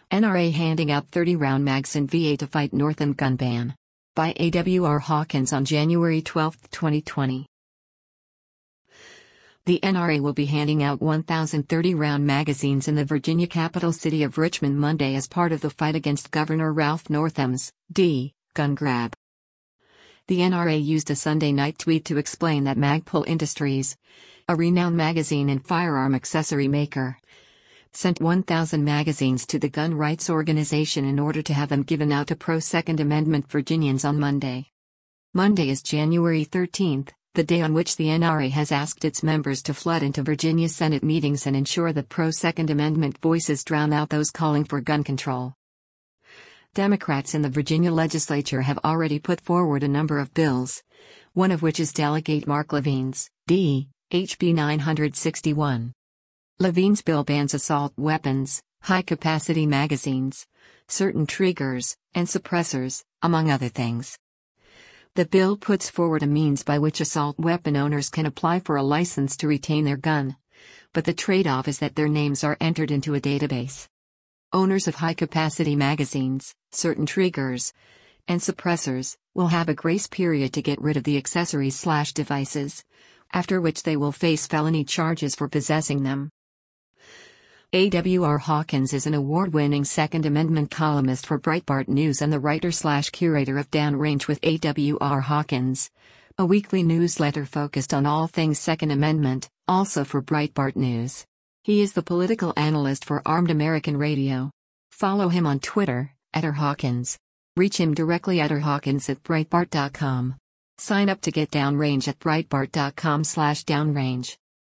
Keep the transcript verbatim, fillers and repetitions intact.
N R A handing out thirty round mags in V A to fight Northam gun ban. By A W R Hawkins on January twelfth, twenty twenty. The N R A will be handing out one thousand thirty round magazines in the Virginia capital city of Richmond Monday as part of the fight against Governor Ralph Northam's D. gun grab. The N R A used a Sunday night tweet to explain that Magpul Industries, a renowned magazine and firearm accessory maker, sent one thousand magazines to the gun rights organization in order to have them given out to pro-Second Amendment Virginians on Monday. Monday is January thirteenth, the day on which the N R A has asked its members to flood into Virginia Senate meetings and ensure that pro-Second Amendment voices drown out those calling for gun control. Democrats in the Virginia legislature have already put forward a number of bills, one of which is Delegate Mark Levine's D. H B nine sixty-one. Levine's bill bans assault weapons, high-capacity magazines, certain triggers, and suppressors, among other things. The bill puts forward a means by which assault weapon owners can apply for a license to retain their gun, but the trade-off is that their names are entered into a database. Owners of high-capacity magazines, certain triggers, and suppressors will have a grace period to get rid of the accessories/devices, after which they will face felony charges for possessing them. A W R Hawkins is an award-winning Second Amendment columnist for Breitbart News and the writer-slash-curator of Downrange with A W R Hawkins, a weekly newsletter focused on all things Second Amendment, also for Breitbart News. He is the political analyst for Armed American Radio. Follow him on Twitter, at r hawkins. Reach him directly at r hawkins at breitbart dot com. Sign up to get Downrange at breitbart dot com slash downrange.